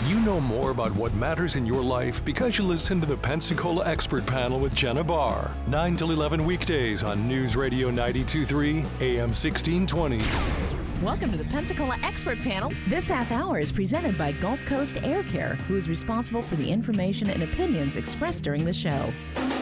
You know more about what matters in your life because you listen to the Pensacola Expert Panel with Jenna Barr. 9 till 11 weekdays on News Radio 92.3, AM 1620. Welcome to the Pensacola Expert Panel. This half hour is presented by Gulf Coast Air Care, who is responsible for the information and opinions expressed during the show.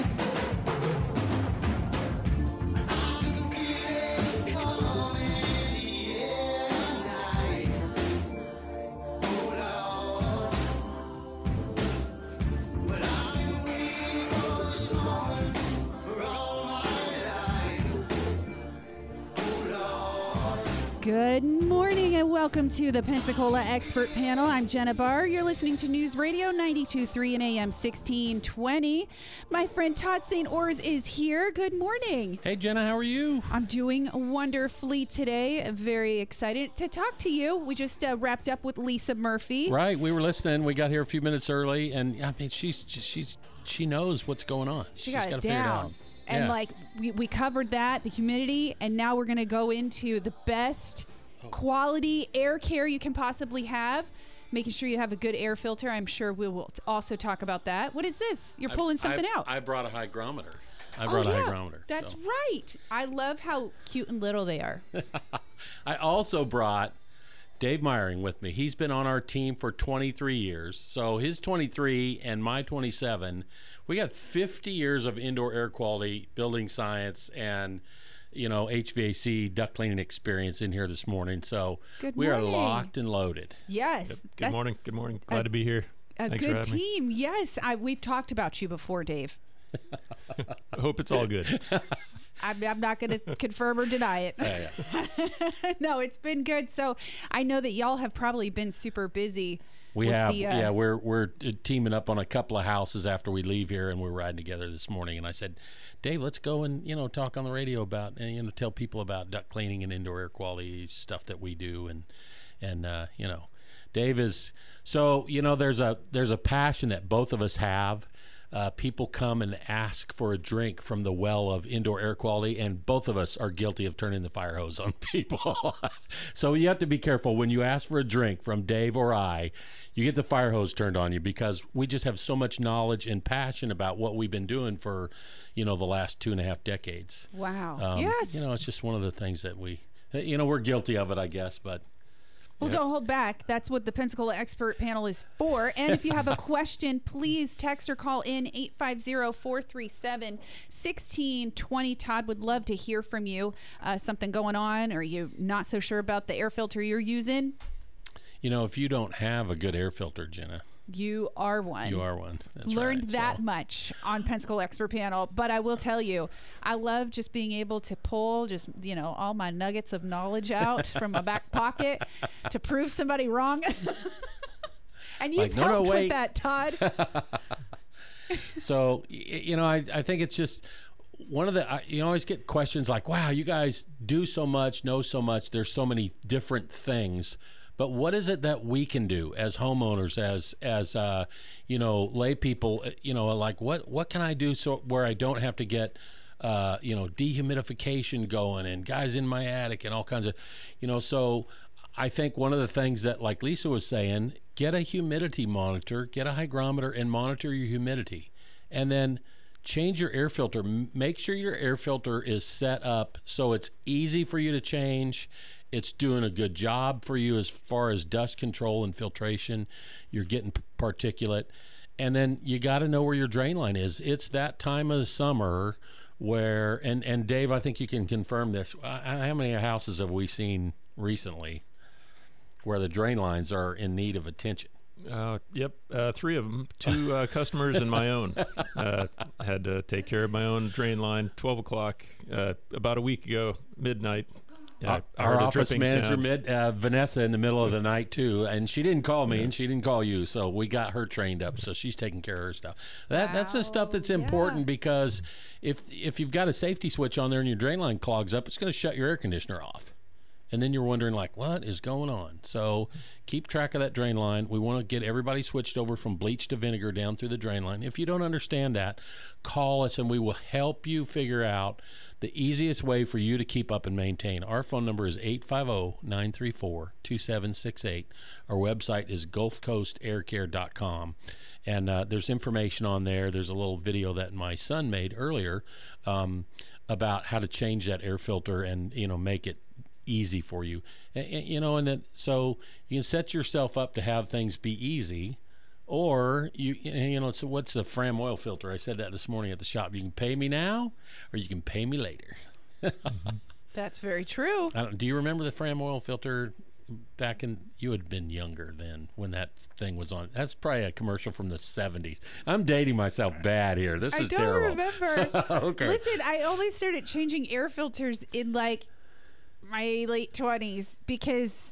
Good morning and welcome to the Pensacola Expert Panel. I'm Jenna Barr. You're listening to News Radio 92.3 and AM 1620. My friend Todd St. Ors is here. Good morning. Hey, Jenna, how are you? I'm doing wonderfully today. Very excited to talk to you. We just wrapped up with Lisa Murphy. Right. We were listening. We got here a few minutes early, and I mean, she knows what's going on. She's got it figure it down. out. And Yeah. like we covered that, the humidity, and now we're going to go into the best quality air care you can possibly have. Making sure you have a good air filter. I'm sure we will also talk about that. What is this? You're pulling something out. I brought a hygrometer. That's right. I love how cute and little they are. I also brought Dave Meyering with me. He's been on our team for 23 years. So his 23 and my 27, we got 50 years of indoor air quality, building science, and HVAC duct cleaning experience in here this morning. So we are locked and loaded. Yes. Good morning. Good morning. Glad to be here. A Thanks for good having me. team. Yes. We've talked about you before, Dave. I hope it's all good. I'm not going to confirm or deny it. Yeah. No, it's been good. So I know that y'all have probably been super busy. We have, we're teaming up on a couple of houses after we leave here, and we're riding together this morning. And I said, Dave, let's go and talk on the radio about and tell people about duct cleaning and indoor air quality stuff that we do, and Dave is so there's a passion that both of us have. People come and ask for a drink from the well of indoor air quality, and both of us are guilty of turning the fire hose on people. So you have to be careful when you ask for a drink from Dave or I. You get the fire hose turned on you because we just have so much knowledge and passion about what we've been doing for, the last 2.5 decades. Wow. Yes. It's just one of the things that we're guilty of it, I guess, but. Well, don't hold back. That's what the Pensacola Expert Panel is for. And if you have a question, please text or call in 850-437-1620. Todd would love to hear from you. Something going on, or you not so sure about the air filter you're using? If you don't have a good air filter, Jenna. You are one. You are one. That's Learned right. that much on Pensacola Expert Panel. But I will tell you, I love just being able to pull all my nuggets of knowledge out from my back pocket to prove somebody wrong. And you've helped with that, Todd. So, I think it's just one of the, you always get questions like, wow, you guys do so much, know so much. There's so many different things. But what is it that we can do as homeowners, as lay people, like what can I do so where I don't have to get, dehumidification going and guys in my attic and all kinds of, so I think one of the things that, like Lisa was saying, get a humidity monitor, get a hygrometer and monitor your humidity, and then change your air filter. Make sure your air filter is set up so it's easy for you to change. It's doing a good job for you as far as dust control and filtration. You're getting particulate. And then you got to know where your drain line is. It's that time of the summer where, and Dave, I think you can confirm this. How many houses have we seen recently where the drain lines are in need of attention? Yep, 3 of them, 2 customers and my own. I had to take care of my own drain line, 12 o'clock, about a week ago, midnight. Yeah, our office manager, Vanessa, in the middle of the night too, and she didn't call me and she didn't call you, so we got her trained up. So she's taking care of her stuff. That's the stuff that's important because if you've got a safety switch on there and your drain line clogs up, it's going to shut your air conditioner off. and then you're wondering like, what is going on? So keep track of that drain line. We want to get everybody switched over from bleach to vinegar down through the drain line. If you don't understand that, call us and we will help you figure out the easiest way for you to keep up and maintain. Our phone number is 850-934-2768. Our website is gulfcoastaircare.com. And there's information on there. There's a little video that my son made earlier about how to change that air filter and, make it easy for you. So you can set yourself up to have things be easy. Or, so what's the Fram oil filter? I said that this morning at the shop. You can pay me now or you can pay me later. That's very true. Do you remember the Fram oil filter back in, you had been younger then when that thing was on? That's probably a commercial from the 70s. I'm dating myself bad here. This is terrible. I don't remember. Okay. Listen, I only started changing air filters in like my late 20s because,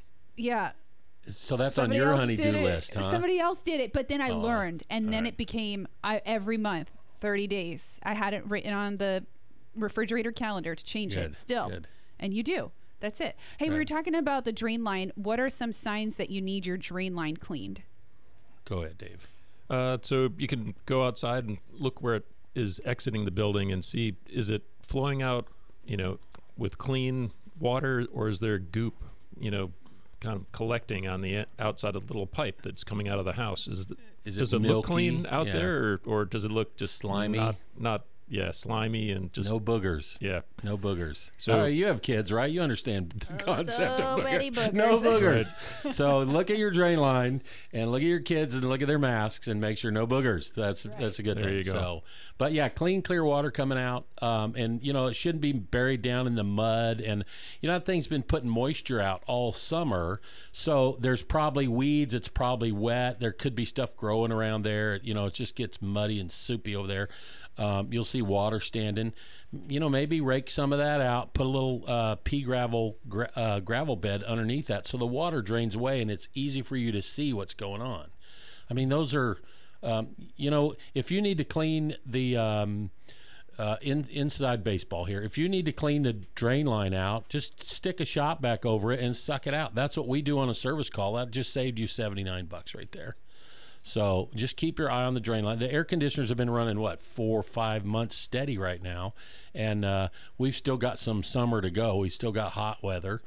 So that's on your honey-do list, huh? Somebody else did it, but then I learned, and then it became every month, 30 days. I had it written on the refrigerator calendar to change it still. Good. And you do. That's it. Hey, we were talking about the drain line. What are some signs that you need your drain line cleaned? Go ahead, Dave. So you can go outside and look where it is exiting the building and see, is it flowing out, with clean water, or is there goop, kind of collecting on the outside of the little pipe that's coming out of the house? Does it milky? look clean out there, or does it look just slimy? Not slimy and just no boogers. Yeah, no boogers. So you have kids, right? You understand the concept of many boogers. No boogers. So look at your drain line and look at your kids and look at their masks and make sure no boogers. That's a good thing. There you go. So, but yeah, clean, clear water coming out, and it shouldn't be buried down in the mud. And that thing's been putting moisture out all summer, so there's probably weeds. It's probably wet. There could be stuff growing around there. It just gets muddy and soupy over there. You'll see water standing. Maybe rake some of that out, put a little pea gravel bed underneath that so the water drains away and it's easy for you to see what's going on. I mean, those are, if you need to clean the inside baseball here, if you need to clean the drain line out, just stick a shop vac over it and suck it out. That's what we do on a service call. That just saved you $79 right there. So just keep your eye on the drain line. The air conditioners have been running, 4 or 5 months steady right now. And we've still got some summer to go. We still got hot weather.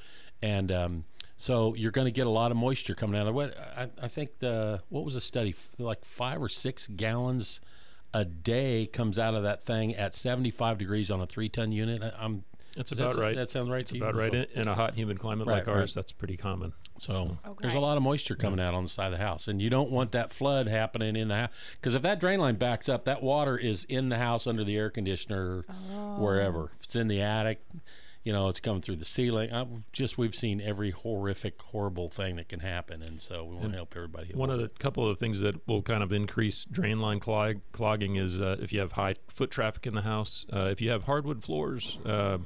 And so you're going to get a lot of moisture coming out of the way. I think what was the study? Like 5 or 6 gallons a day comes out of that thing at 75 degrees on a 3-ton unit. That's about right. That sounds right to you? About right. In a hot, humid climate like ours, that's pretty common. So there's a lot of moisture coming out on the side of the house, and you don't want that flood happening in the house, because if that drain line backs up, that water is in the house under the air conditioner, wherever. If it's in the attic, it's coming through the ceiling. We've seen every horrible thing that can happen, and so we want to help everybody. Couple of things that will kind of increase drain line clogging is if you have high foot traffic in the house, if you have hardwood floors,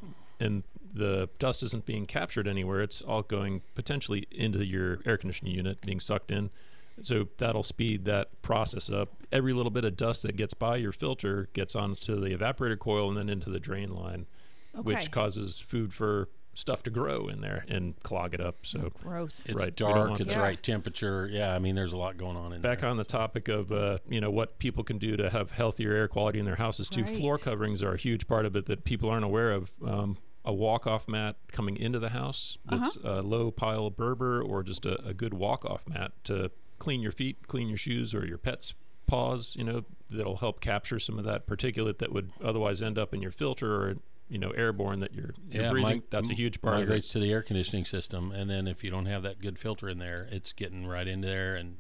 and the dust isn't being captured anywhere, it's all going potentially into your air conditioning unit, being sucked in. So that'll speed that process up. Every little bit of dust that gets by your filter gets onto the evaporator coil and then into the drain line, which causes food for stuff to grow in there and clog it up. So gross. It's dark. It's the right temperature. Yeah, I mean, there's a lot going on in there. Back on the topic of what people can do to have healthier air quality in their houses too. Right. Floor coverings are a huge part of it that people aren't aware of. A walk-off mat coming into the house that's a low pile Berber, or just a good walk-off mat to clean your feet, clean your shoes, or your pet's paws. That'll help capture some of that particulate that would otherwise end up in your filter or airborne that you're breathing. That's a huge part of it. Migrates to the air conditioning system, and then if you don't have that good filter in there, it's getting right into there, and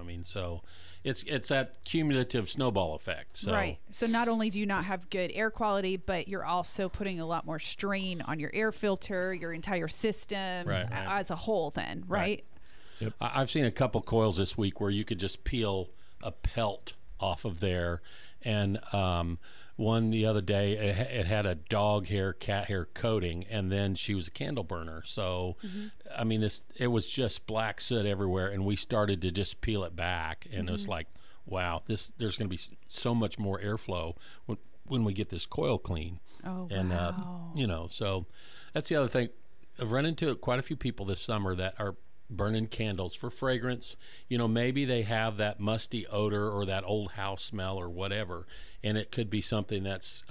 so it's that cumulative snowball effect. So. Right. So not only do you not have good air quality, but you're also putting a lot more strain on your air filter, your entire system as a whole then, right? Yep. I've seen a couple coils this week where you could just peel a pelt off of there, and one the other day, it had a dog hair, cat hair coating, and then she was a candle burner. So, I mean, it was just black soot everywhere, and we started to just peel it back, and it was like, wow, there's going to be so much more airflow when we get this coil clean. Oh, and, wow. so that's the other thing. I've run into quite a few people this summer that are burning candles for fragrance. Maybe they have that musty odor or that old house smell or whatever, and it could be something that's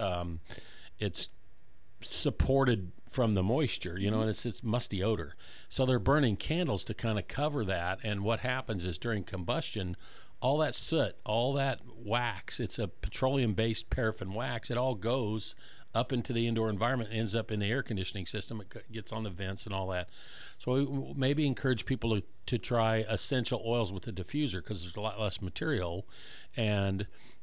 it's supported from the moisture, and it's this musty odor. So they're burning candles to kind of cover that. And what happens is during combustion, all that soot, all that wax, it's a petroleum-based paraffin wax, it all goes up into the indoor environment, ends up in the air conditioning system. It gets on the vents and all that. So we maybe encourage people to try essential oils with the diffuser, because there's a lot less material, and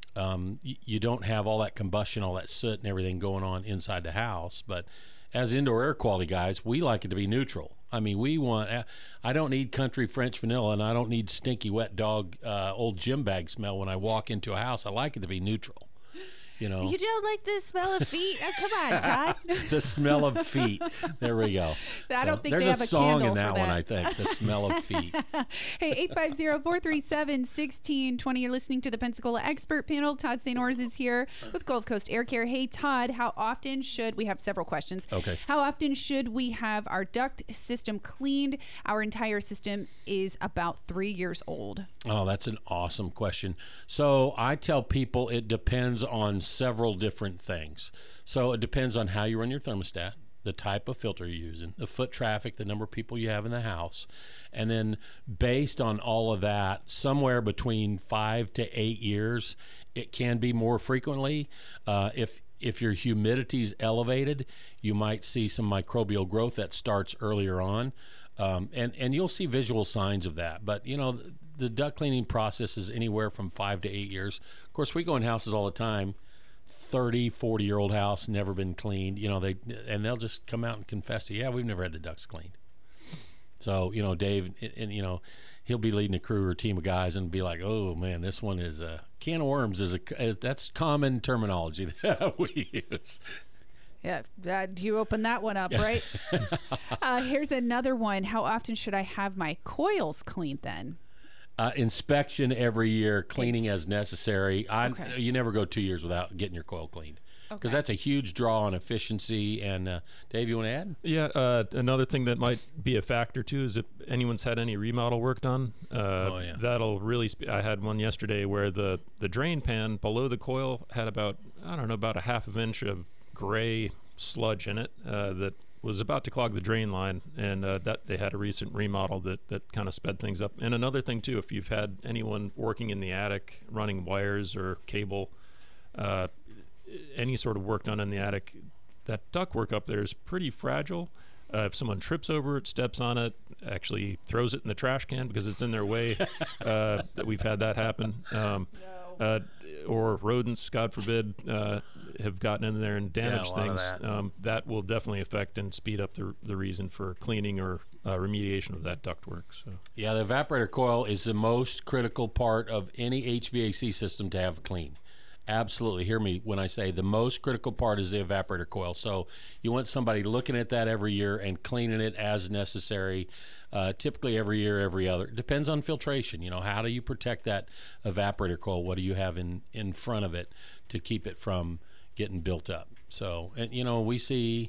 you don't have all that combustion, all that soot and everything going on inside the house. But as indoor air quality guys, we like it to be neutral. I mean, I don't need country French vanilla, and I don't need stinky wet dog old gym bag smell when I walk into a house. I like it to be neutral. You don't like the smell of feet? Oh, come on, Todd. The smell of feet. There we go. I don't think they have a song candle in that for one, that. I think. The smell of feet. Hey, 850-437-1620. You're listening to the Pensacola Expert Panel. Todd St. Ors is here with Gulf Coast Air Care. Hey, Todd, how often we have several questions. Okay. How often should we have our duct system cleaned? Our entire system is about 3 years old. Oh, that's an awesome question. So I tell people it depends on several different things. So it depends on how you run your thermostat, the type of filter you're using, the foot traffic, the number of people you have in the house. And then based on all of that, somewhere between 5 to 8 years, it can be more frequently. If your humidity is elevated, you might see some microbial growth that starts earlier on. And you'll see visual signs of that. But, the duct cleaning process is anywhere from 5 to 8 years. Of course, we go in houses all the time, 30, 40-year-old house, never been cleaned. They'll just come out and confess to, yeah, we've never had the ducts cleaned. So, Dave, and he'll be leading a crew or a team of guys and be like, oh, man, this one is a can of worms. That's common terminology that we use. Yeah, you open that one up, right? Here's another one. How often should I have my coils cleaned then? Inspection every year, cleaning as necessary. Okay. You never go 2 years without getting your coil cleaned, because that's a huge draw on efficiency. And Dave, you want to add? Yeah, another thing that might be a factor too is if anyone's had any remodel work done. That'll really. I had one yesterday where the drain pan below the coil had about a half of an inch of gray sludge in it that was about to clog the drain line, and that they had a recent remodel that kind of sped things up. And another thing too, if you've had anyone working in the attic running wires or cable, any sort of work done in the attic, that ductwork up there is pretty fragile. If someone trips over it, steps on it, actually throws it in the trash can because it's in their way, that we've had that happen. Or rodents, God forbid, have gotten in there and damaged things. That will definitely affect and speed up the reason for cleaning or remediation of that ductwork. So. Yeah, the evaporator coil is the most critical part of any HVAC system to have clean. Absolutely. Hear me when I say the most critical part is the evaporator coil. So you want somebody looking at that every year and cleaning it as necessary, typically every year, every other. Depends on filtration. How do you protect that evaporator coil? What do you have in front of it to keep it from getting built up? So, and the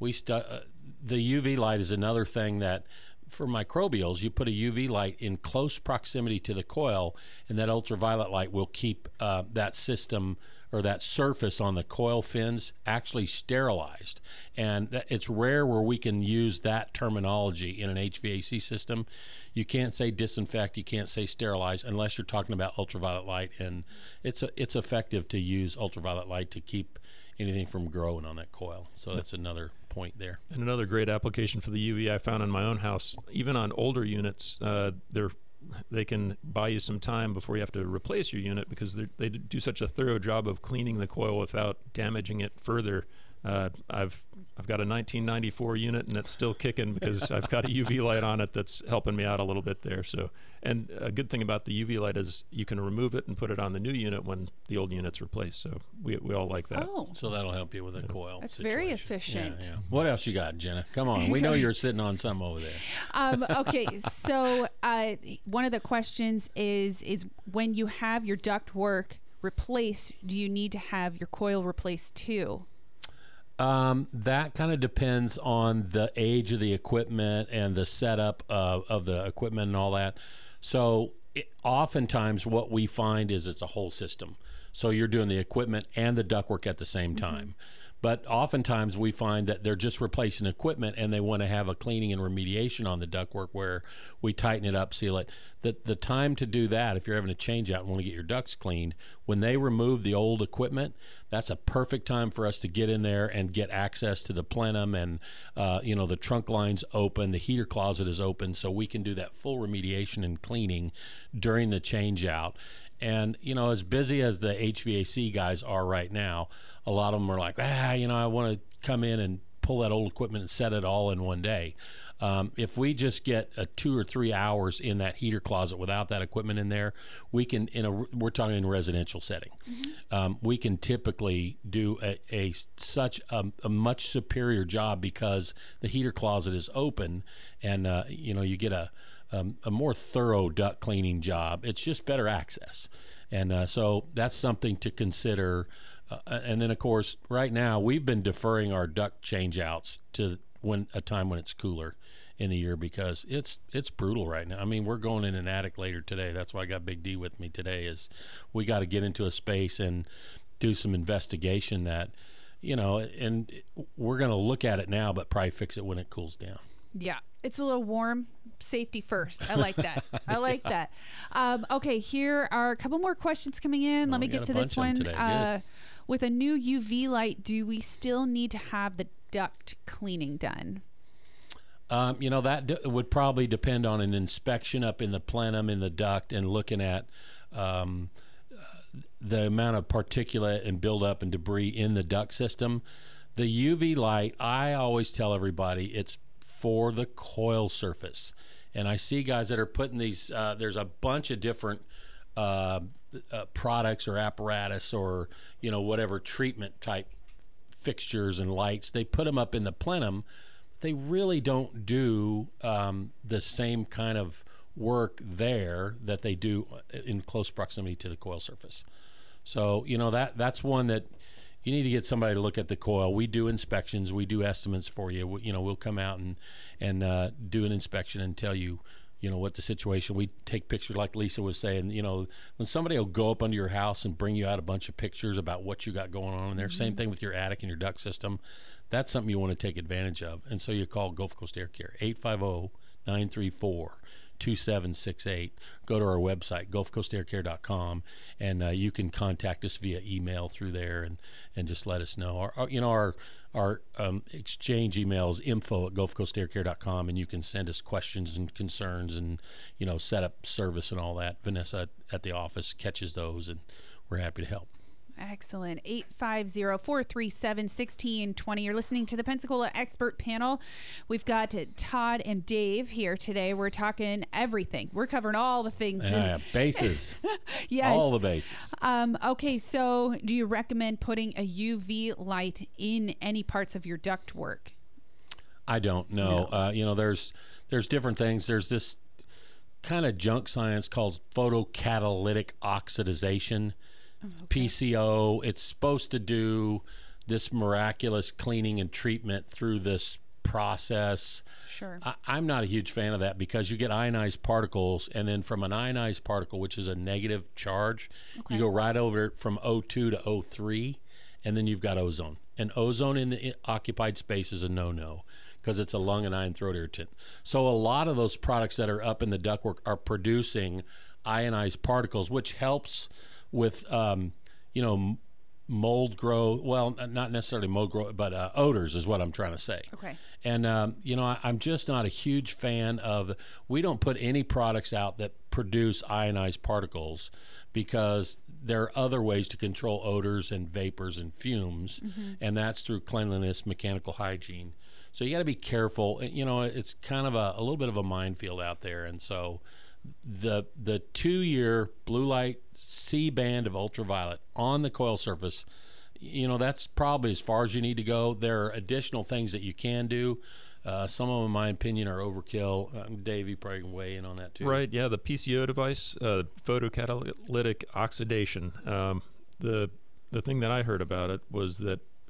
UV light is another thing that, for microbials, you put a UV light in close proximity to the coil, and that ultraviolet light will keep that system or that surface on the coil fins actually sterilized. And it's rare where we can use that terminology in an HVAC system. You can't say disinfect, you can't say sterilize unless you're talking about ultraviolet light, and it's effective to use ultraviolet light to keep anything from growing on that coil. So that's another point there. And another great application for the UV I found in my own house, even on older units, they can buy you some time before you have to replace your unit, because they do such a thorough job of cleaning the coil without damaging it further. I've got a 1994 unit, and it's still kicking because I've got a UV light on it that's helping me out a little bit there. So, and a good thing about the UV light is you can remove it and put it on the new unit when the old unit's replaced. So we all like that. Oh. So that'll help you with a coil. That's situation. very efficient. Yeah. What else you got, Jenna? Come on. We know you're sitting on some over there. Okay, so one of the questions is when you have your duct work replaced, do you need to have your coil replaced too? That kind of depends on the age of the equipment and the setup of the equipment and all that. So oftentimes what we find is it's a whole system. So you're doing the equipment and the ductwork at the same time. But oftentimes we find that they're just replacing equipment and they want to have a cleaning and remediation on the ductwork where we tighten it up, seal it. The time to do that, if you're having a change out and want to get your ducts cleaned, when they remove the old equipment, that's a perfect time for us to get in there and get access to the plenum and, the trunk line's open, the heater closet is open, so we can do that full remediation and cleaning during the change out. And, as busy as the HVAC guys are right now, a lot of them are like, I want to come in and pull that old equipment and set it all in one day. If we just get 2 or 3 hours in that heater closet without that equipment in there, we can, we're talking in a residential setting, we can typically do such a much superior job because the heater closet is open and, you get a more thorough duct cleaning job. It's just better access. And so that's something to consider. And then, of course, right now we've been deferring our duct change-outs to a time when it's cooler in the year because it's brutal right now. I mean, we're going in an attic later today. That's why I got Big D with me today is we got to get into a space and do some investigation that, and we're going to look at it now, but probably fix it when it cools down. Yeah, it's a little warm. Safety first. I like that. I like that. Okay, here are a couple more questions coming in. Let me get to this one. With a new UV light, do we still need to have the duct cleaning done? That would probably depend on an inspection up in the plenum, in the duct, and looking at the amount of particulate and buildup and debris in the duct system. The UV light, I always tell everybody, it's for the coil surface. And I see guys that are putting these, there's a bunch of different products or apparatus or, whatever treatment type fixtures and lights. They put them up in the plenum. They really don't do the same kind of work there that they do in close proximity to the coil surface. So, that's one that you need to get somebody to look at the coil. We do inspections. We do estimates for you. We'll come out and do an inspection and tell you, what the situation. We take pictures like Lisa was saying, when somebody will go up under your house and bring you out a bunch of pictures about what you got going on in there. Same thing with your attic and your duct system. That's something you want to take advantage of. And so you call Gulf Coast Air Care, 850-934-2768. Go to our website, gulfcoastaircare.com, and you can contact us via email through there and just let us know. Our exchange email is info@gulfcoastaircare.com, and you can send us questions and concerns and, set up service and all that. Vanessa at the office catches those, and we're happy to help. Excellent. 850-437-1620. You're listening to the Pensacola Expert Panel. We've got Todd and Dave here today. We're talking everything. We're covering all the things. Bases. Yes. All the bases. Okay, so do you recommend putting a UV light in any parts of your duct work? I don't know. No. There's different things. There's this kind of junk science called photocatalytic oxidization. Okay. PCO. It's supposed to do this miraculous cleaning and treatment through this process. Sure. I'm not a huge fan of that because you get ionized particles, and then from an ionized particle, which is a negative charge, you go right over it from O2 to O3, and then you've got ozone. And ozone in the occupied space is a no-no because it's a lung and eye and throat irritant. So a lot of those products that are up in the ductwork are producing ionized particles, which helps with, mold growth. Well, not necessarily mold growth, but odors is what I'm trying to say. Okay. And, I'm just not a huge fan of, we don't put any products out that produce ionized particles because there are other ways to control odors and vapors and fumes, and that's through cleanliness, mechanical hygiene. So you got to be careful. It's kind of a little bit of a minefield out there. And so the 2-year blue light C band of ultraviolet on the coil surface, that's probably as far as you need to go. There are additional things that you can do. Some of them, in my opinion, are overkill. Dave, you probably can weigh in on that too. Right, yeah, the PCO device, photocatalytic oxidation. The thing that I heard about it was that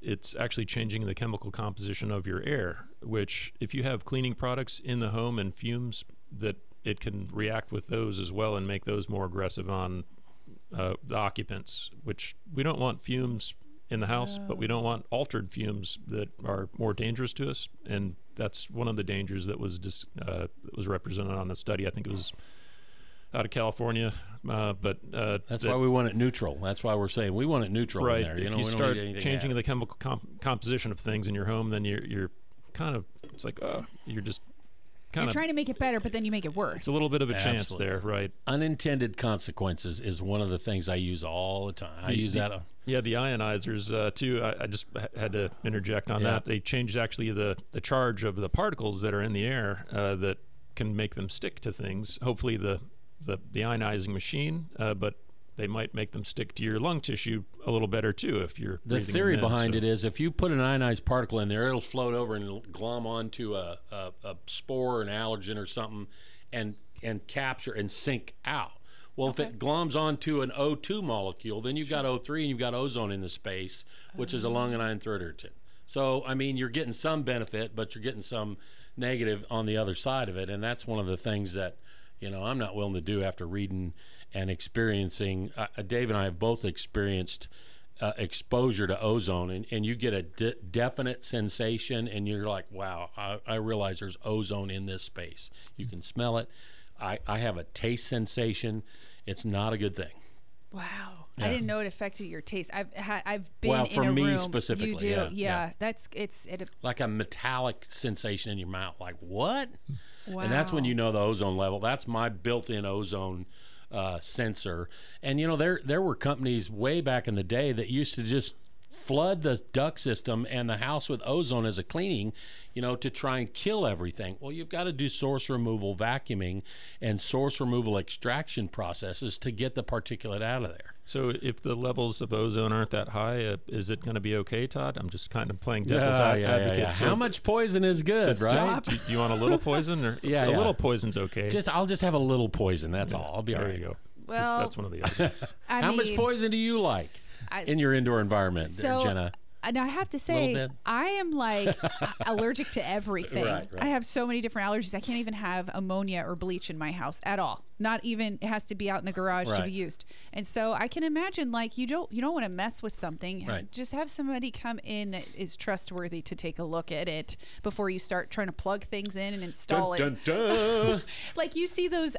it's actually changing the chemical composition of your air, which if you have cleaning products in the home and fumes, that it can react with those as well and make those more aggressive on the occupants, which we don't want fumes in the house, but we don't want altered fumes that are more dangerous to us. And that's one of the dangers that was was represented on the study. I think it was out of California, but that's why we want it neutral. That's why we're saying we want it neutral right. in there. If you start changing the chemical composition of things in your home, then you're kind of, it's like, you're just kind You're of trying to make it better, but then you make it worse. It's a little bit of a chance Absolutely. there, right? Unintended consequences is one of the things I use all the time. I use that. Yeah, the ionizers too. I just had to interject on that. They changed actually the charge of the particles that are in the air that can make them stick to things. Hopefully the ionizing machine, but they might make them stick to your lung tissue a little better too if you're The breathing theory them in, behind so. it is if you put an ionized particle in there, it'll float over and it'll glom onto a spore, an allergen or something, and capture and sink out. Well, if it gloms onto an O2 molecule, then you've got O3 and you've got ozone in the space, which is a lung and ion threat irritant. So, I mean, you're getting some benefit, but you're getting some negative on the other side of it. And that's one of the things that, I'm not willing to do after reading and experiencing. Dave and I have both experienced exposure to ozone, and you get a definite sensation, and you're like, wow, I realize there's ozone in this space. You can smell it. I have a taste sensation. It's not a good thing. Wow. Yeah. I didn't know it affected your taste. I've been Well, in for a me room. specifically, You do, yeah. It's Like a metallic sensation in your mouth. Like, what? wow. And that's when you know the ozone level. That's my built-in ozone sensor. And, there were companies way back in the day that used to just flood the duct system and the house with ozone as a cleaning, to try and kill everything. Well, you've got to do source removal vacuuming and source removal extraction processes to get the particulate out of there. So if the levels of ozone aren't that high, is it going to be okay, Todd? I'm just kind of playing devil's advocate. Yeah. So How much poison is good, right? do you want a little poison? Or Yeah, a yeah. little poison's okay. I'll just have a little poison. That's all. I'll be all there right. you go. Well, that's one of the arguments. How much poison do you like in your indoor environment, Jenna? And I have to say, bit. I am like allergic to everything. Right. I have so many different allergies. I can't even have ammonia or bleach in my house at all. Not even, it has to be out in the garage to Right. be used. And so I can imagine, like, you don't want to mess with something. Right. Just have somebody come in that is trustworthy to take a look at it before you start trying to plug things in and install it. Dun, dun. Like, you see those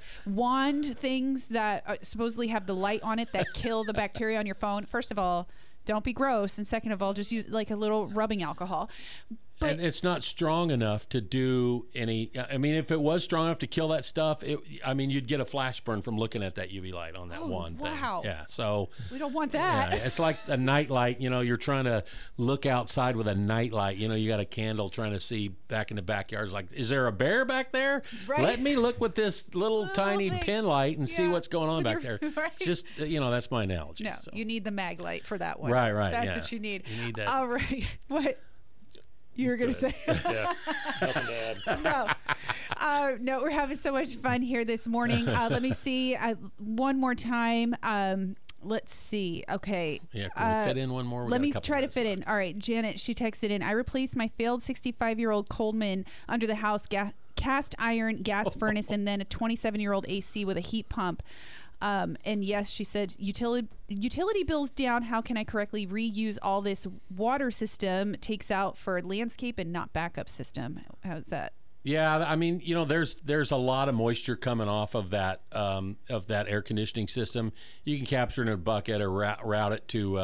wand things that supposedly have the light on it that kill the bacteria on your phone. First of all, don't be gross, and second of all, just use like a little rubbing alcohol. But And it's not strong enough to do any. I mean, if it was strong enough to kill that stuff, you'd get a flash burn from looking at that UV light on that one thing. wow. Yeah. So we don't want that. yeah, it's like a night light. You're trying to look outside with a night light. You got a candle trying to see back in the backyard. It's like, is there a bear back there? Right. Let me look with this little tiny thing. pin light and see Yeah, what's going on with back your- there. right. It's just that's my analogy. No, so. you need the mag light for that one. Right, That's yeah. what you need. You need that. All right. What you were going to say? Yeah, nothing to add. No, we're having so much fun here this morning. Let me see one more time. Let's see. Okay. Yeah, can we fit in one more? We Let got a me couple try to minutes fit left. in. All right, Janet, she texted in. I replaced my failed 65-year-old Coleman under the house cast iron gas furnace and then a 27-year-old AC with a heat pump. And yes, she said, utility bills down. How can I correctly reuse all this water system? Takes out for landscape and not backup system. How's that? Yeah, I mean, there's a lot of moisture coming off of that air conditioning system. You can capture it in a bucket or route it to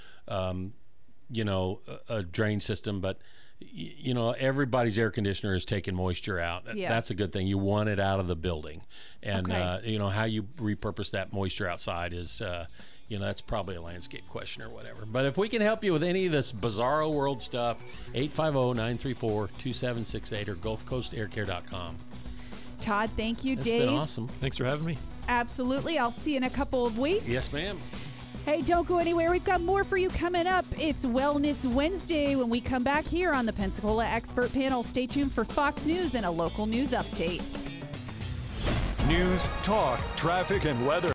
a drain system, but everybody's air conditioner is taking moisture out. Yeah. That's a good thing. You want it out of the building, and Okay. how you repurpose that moisture outside is. That's probably a landscape question or whatever. But if we can help you with any of this bizarro world stuff, 850-934-2768 or GulfCoastAirCare.com. Todd, thank you. It's Dave, been awesome. Thanks for having me. absolutely. I'll see you in a couple of weeks. Yes, ma'am. Hey, don't go anywhere. We've got more for you coming up. It's Wellness Wednesday when we come back here on the Pensacola Expert Panel. Stay tuned for Fox News and a local news update. News, talk, traffic, and weather.